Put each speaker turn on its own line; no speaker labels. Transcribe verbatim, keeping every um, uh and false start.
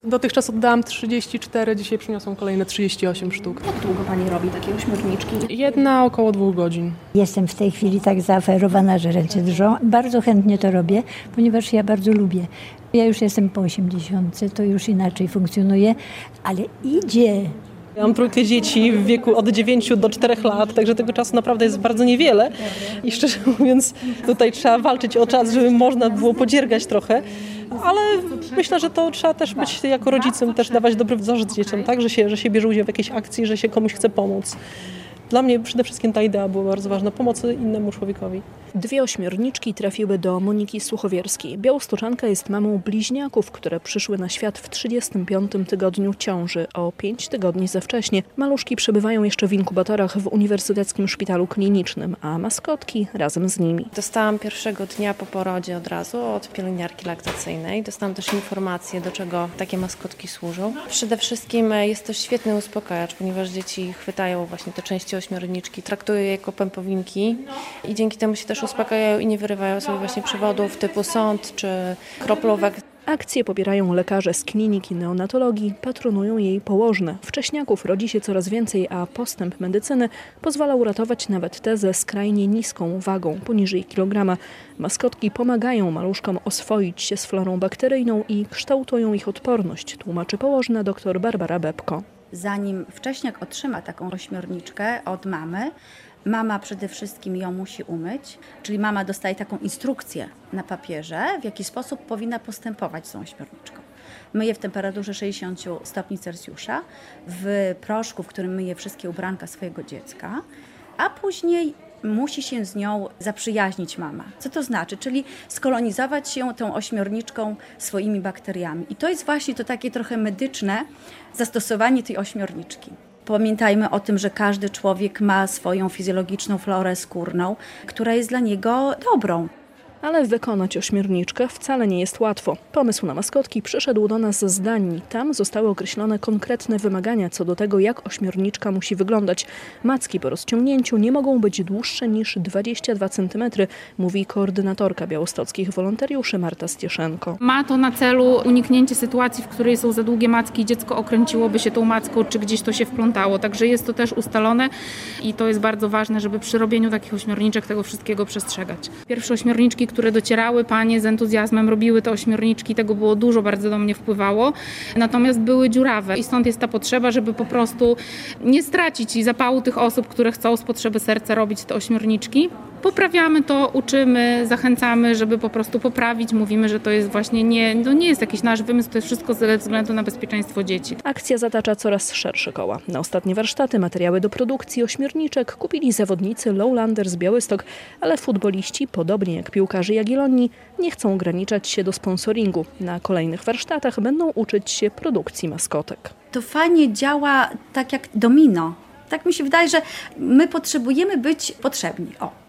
Dotychczas oddałam trzydzieści cztery, dzisiaj przyniosłam kolejne trzydzieści osiem sztuk.
Jak długo Pani robi takie ośmiorniczki?
Jedna około dwóch godzin.
Jestem w tej chwili tak zaoferowana, że ręce drżą. Bardzo chętnie to robię, ponieważ ja bardzo lubię. Ja już jestem po osiemdziesiątce, to już inaczej funkcjonuje, ale idzie.
Ja mam trójkę dzieci w wieku od dziewięciu do czterech lat, także tego czasu naprawdę jest bardzo niewiele i szczerze mówiąc tutaj trzeba walczyć o czas, żeby można było podziergać trochę, ale myślę, że to trzeba też być jako rodzicem, też dawać dobry wzorzec dzieciom, tak, że się, że się bierze udział w jakiejś akcji, że się komuś chce pomóc. Dla mnie przede wszystkim ta idea była bardzo ważna, pomocy innemu człowiekowi.
Dwie ośmiorniczki trafiły do Moniki Słuchowierskiej. Białostoczanka jest mamą bliźniaków, które przyszły na świat w trzydziestym piątym tygodniu ciąży, o pięć tygodni za wcześnie. Maluszki przebywają jeszcze w inkubatorach w Uniwersyteckim Szpitalu Klinicznym, a maskotki razem z nimi.
Dostałam pierwszego dnia po porodzie od razu od pielęgniarki laktacyjnej. Dostałam też informację, do czego takie maskotki służą. Przede wszystkim jest to świetny uspokajacz, ponieważ dzieci chwytają właśnie te części ośmiorniczki, traktują je jako pępowinki i dzięki temu się też uspokajają i nie wyrywają sobie właśnie przewodów typu sąd czy kroplówek.
Akcję popierają lekarze z kliniki neonatologii, patronują jej położne. Wcześniaków rodzi się coraz więcej, a postęp medycyny pozwala uratować nawet te ze skrajnie niską wagą, poniżej kilograma. Maskotki pomagają maluszkom oswoić się z florą bakteryjną i kształtują ich odporność, tłumaczy położna dr Barbara Bebko.
Zanim wcześniak otrzyma taką ośmiorniczkę od mamy, mama przede wszystkim ją musi umyć, czyli mama dostaje taką instrukcję na papierze, w jaki sposób powinna postępować z tą ośmiorniczką. Myje w temperaturze sześćdziesiąt stopni Celsjusza, w proszku, w którym myje wszystkie ubranka swojego dziecka, a później musi się z nią zaprzyjaźnić mama. Co to znaczy? Czyli skolonizować się tą ośmiorniczką swoimi bakteriami. I to jest właśnie to takie trochę medyczne zastosowanie tej ośmiorniczki. Pamiętajmy o tym, że każdy człowiek ma swoją fizjologiczną florę skórną, która jest dla niego dobrą.
Ale wykonać ośmiorniczkę wcale nie jest łatwo. Pomysł na maskotki przyszedł do nas z Danii. Tam zostały określone konkretne wymagania co do tego, jak ośmiorniczka musi wyglądać. Macki po rozciągnięciu nie mogą być dłuższe niż dwadzieścia dwa centymetry, mówi koordynatorka białostockich wolontariuszy Marta Stieszenko.
Ma to na celu uniknięcie sytuacji, w której są za długie macki i dziecko okręciłoby się tą macką, czy gdzieś to się wplątało. Także jest to też ustalone i to jest bardzo ważne, żeby przy robieniu takich ośmiorniczek tego wszystkiego przestrzegać. Pierwsze ośmiorniczki, które docierały, panie z entuzjazmem robiły te ośmiorniczki, tego było dużo, bardzo do mnie wpływało, natomiast były dziurawe i stąd jest ta potrzeba, żeby po prostu nie stracić zapału tych osób, które chcą z potrzeby serca robić te ośmiorniczki. Poprawiamy to, uczymy, zachęcamy, żeby po prostu poprawić. Mówimy, że to jest właśnie nie, to nie jest jakiś nasz wymysł, to jest wszystko ze względu na bezpieczeństwo dzieci.
Akcja zatacza coraz szersze koła. Na ostatnie warsztaty, materiały do produkcji ośmiorniczek kupili zawodnicy Lowlander z Białystok, ale futboliści, podobnie jak piłkarze Jagiellonii, nie chcą ograniczać się do sponsoringu. Na kolejnych warsztatach będą uczyć się produkcji maskotek.
To fajnie działa tak jak domino. Tak mi się wydaje, że my potrzebujemy być potrzebni. O.